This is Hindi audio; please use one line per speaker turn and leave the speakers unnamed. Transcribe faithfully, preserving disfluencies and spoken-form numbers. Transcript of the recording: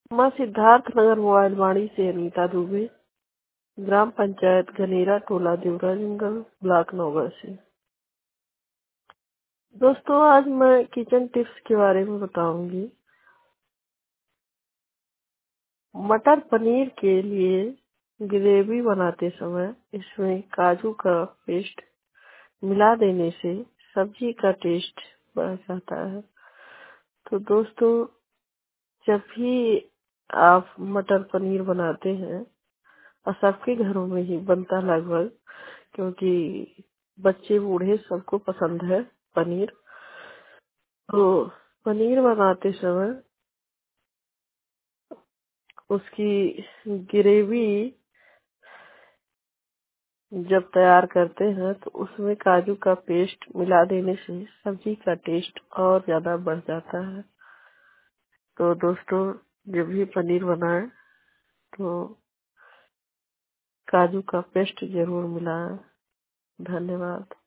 मां सिद्धार्थ नगर मोबाइल वाणी से अनीता दुबे, ग्राम पंचायत घनेरा, टोला देवरा जंगल, ब्लॉक नौगढ़ से। दोस्तों, आज मैं किचन टिप्स के बारे में बताऊंगी। मटर पनीर के लिए ग्रेवी बनाते समय इसमें काजू का पेस्ट मिला देने से सब्जी का टेस्ट बढ़ जाता है। तो दोस्तों, जब भी आप मटर पनीर बनाते हैं, और सबके घरों में ही बनता लगभग, क्योंकि बच्चे बूढ़े सबको पसंद है पनीर। तो पनीर बनाते समय उसकी ग्रेवी जब तैयार करते हैं तो उसमें काजू का पेस्ट मिला देने से सब्जी का टेस्ट और ज्यादा बढ़ जाता है। तो दोस्तों, जब भी पनीर बनाएं तो काजू का पेस्ट जरूर मिलाएं। धन्यवाद।